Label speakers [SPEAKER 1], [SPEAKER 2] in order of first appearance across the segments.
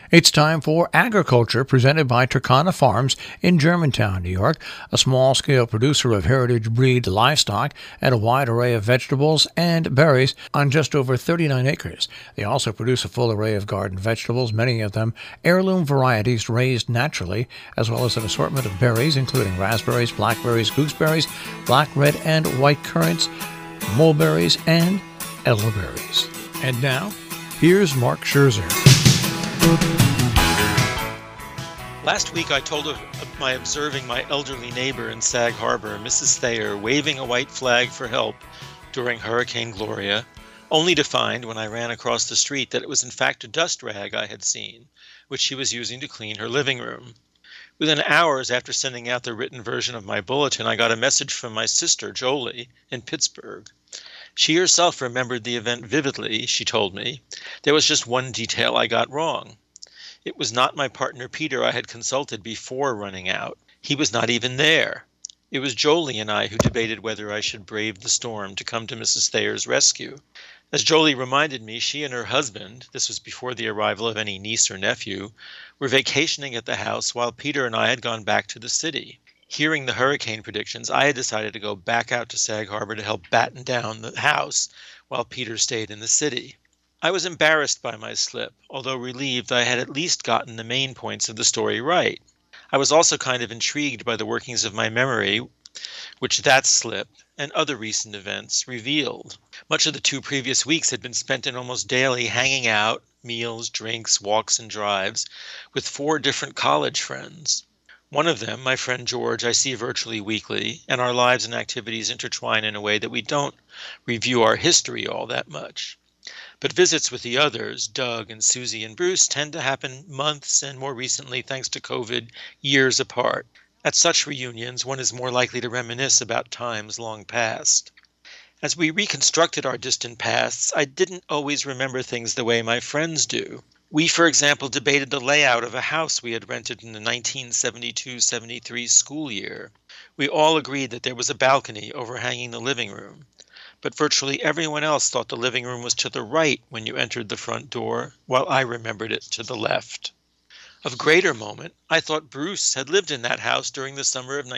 [SPEAKER 1] It's time for Agriculture, presented by Turkana Farms in Germantown, New York, a small-scale producer of heritage breed livestock and a wide array of vegetables and berries on just over 39 acres. They also produce a full array of garden vegetables, many of them heirloom varieties raised naturally, as well as an assortment of berries, including raspberries, blackberries, gooseberries, black, red, and white currants, mulberries, and elderberries. And now, here's Mark Scherzer.
[SPEAKER 2] Last week I told of my observing my elderly neighbor in Sag Harbor, Mrs. Thayer, waving a white flag for help during Hurricane Gloria, only to find, when I ran across the street, that it was in fact a dust rag I had seen, which she was using to clean her living room. Within hours after sending out the written version of my bulletin, I got a message from my sister, Jolie, in Pittsburgh. She herself remembered the event vividly, she told me. There was just one detail I got wrong. It was not my partner Peter I had consulted before running out. He was not even there. It was Jolie and I who debated whether I should brave the storm to come to Mrs. Thayer's rescue. As Jolie reminded me, she and her husband, this was before the arrival of any niece or nephew, were vacationing at the house while Peter and I had gone back to the city. Hearing the hurricane predictions, I had decided to go back out to Sag Harbor to help batten down the house while Peter stayed in the city. I was embarrassed by my slip, although relieved I had at least gotten the main points of the story right. I was also kind of intrigued by the workings of my memory, which that slip and other recent events revealed. Much of the 2 previous weeks had been spent in almost daily hanging out, meals, drinks, walks, and drives, with 4 different college friends. One of them, my friend George, I see virtually weekly, and our lives and activities intertwine in a way that we don't review our history all that much. But visits with the others, Doug and Susie and Bruce, tend to happen months and, more recently, thanks to COVID, years apart. At such reunions, one is more likely to reminisce about times long past. As we reconstructed our distant pasts, I didn't always remember things the way my friends do. We, for example, debated the layout of a house we had rented in the 1972-73 school year. We all agreed that there was a balcony overhanging the living room, but virtually everyone else thought the living room was to the right when you entered the front door, while I remembered it to the left. Of greater moment, I thought Bruce had lived in that house during the summer of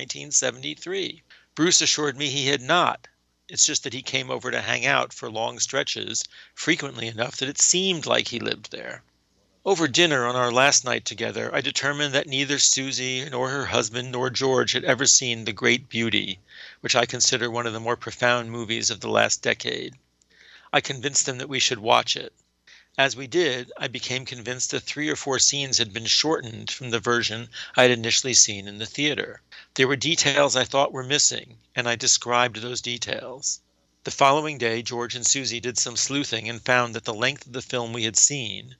[SPEAKER 2] 1973. Bruce assured me he had not. It's just that he came over to hang out for long stretches, frequently enough that it seemed like he lived there. Over dinner on our last night together, I determined that neither Susie nor her husband nor George had ever seen The Great Beauty, which I consider one of the more profound movies of the last decade. I convinced them that we should watch it. As we did, I became convinced that 3 or 4 scenes had been shortened from the version I had initially seen in the theater. There were details I thought were missing, and I described those details. The following day, George and Susie did some sleuthing and found that the length of the film we had seen,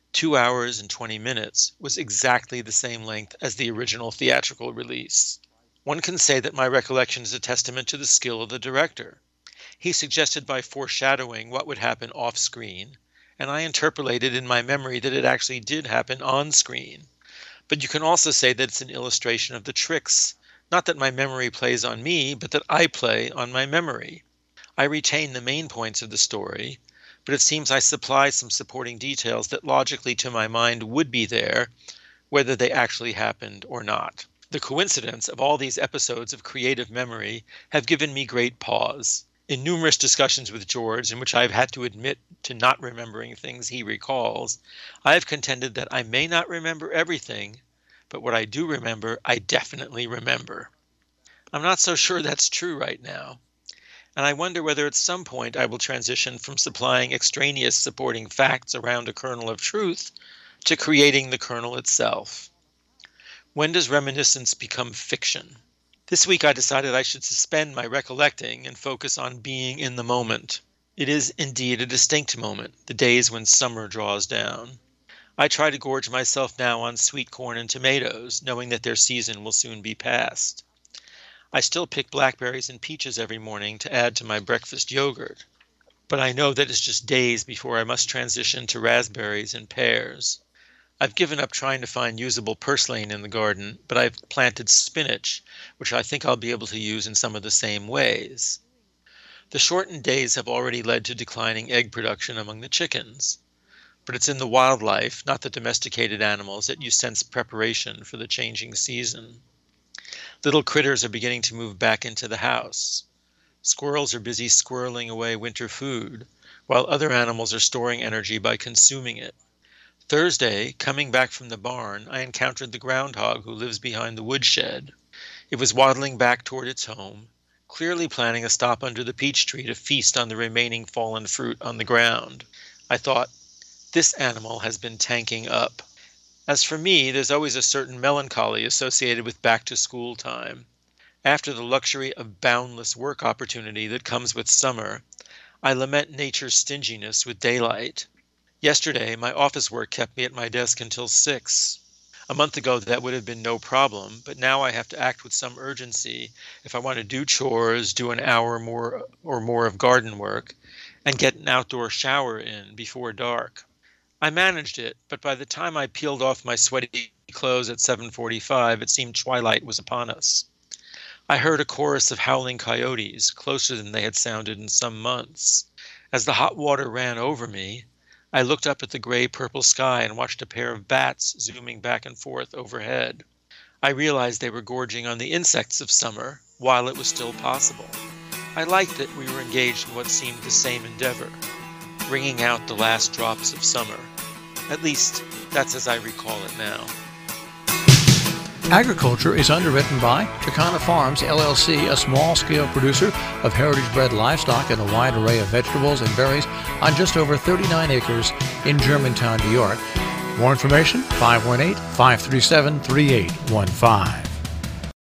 [SPEAKER 2] 2 hours and 20 minutes, was exactly the same length as the original theatrical release. One can say that my recollection is a testament to the skill of the director. He suggested by foreshadowing what would happen off-screen, and I interpolated in my memory that it actually did happen on-screen. But you can also say that it's an illustration of the tricks, not that my memory plays on me, but that I play on my memory. I retain the main points of the story, but it seems I supply some supporting details that logically to my mind would be there, whether they actually happened or not. The coincidence of all these episodes of creative memory have given me great pause. In numerous discussions with George, in which I have had to admit to not remembering things he recalls, I have contended that I may not remember everything, but what I do remember, I definitely remember. I'm not so sure that's true right now, and I wonder whether at some point I will transition from supplying extraneous supporting facts around a kernel of truth to creating the kernel itself. When does reminiscence become fiction? This week I decided I should suspend my recollecting and focus on being in the moment. It is indeed a distinct moment, the days when summer draws down. I try to gorge myself now on sweet corn and tomatoes, knowing that their season will soon be past. I still pick blackberries and peaches every morning to add to my breakfast yogurt, but I know that it's just days before I must transition to raspberries and pears. I've given up trying to find usable purslane in the garden, but I've planted spinach, which I think I'll be able to use in some of the same ways. The shortened days have already led to declining egg production among the chickens. but it's in the wildlife, not the domesticated animals, that you sense preparation for the changing season. Little critters are beginning to move back into the house. Squirrels are busy squirreling away winter food, while other animals are storing energy by consuming it. Thursday, coming back from the barn, I encountered the groundhog who lives behind the woodshed. It was waddling back toward its home, clearly planning a stop under the peach tree to feast on the remaining fallen fruit on the ground. I thought, this animal has been tanking up. As for me, there's always a certain melancholy associated with back-to-school time. After the luxury of boundless work opportunity that comes with summer, I lament nature's stinginess with daylight. Yesterday, my office work kept me at my desk until 6. A month ago, that would have been no problem, but now I have to act with some urgency if I want to do chores, do an hour or more of garden work, and get an outdoor shower in before dark. I managed it, but by the time I peeled off my sweaty clothes at 7:45, it seemed twilight was upon us. I heard a chorus of howling coyotes, closer than they had sounded in some months. As the hot water ran over me, I looked up at the gray-purple sky and watched a pair of bats zooming back and forth overhead. I realized they were gorging on the insects of summer while it was still possible. I liked that we were engaged in what seemed the same endeavor, wringing out the last drops of summer. At least, that's as I recall it now.
[SPEAKER 1] Agriculture is underwritten by Turkana Farms, LLC, a small-scale producer of heritage-bred livestock and a wide array of vegetables and berries on just over 39 acres in Germantown, New York. More information, 518-537-3815.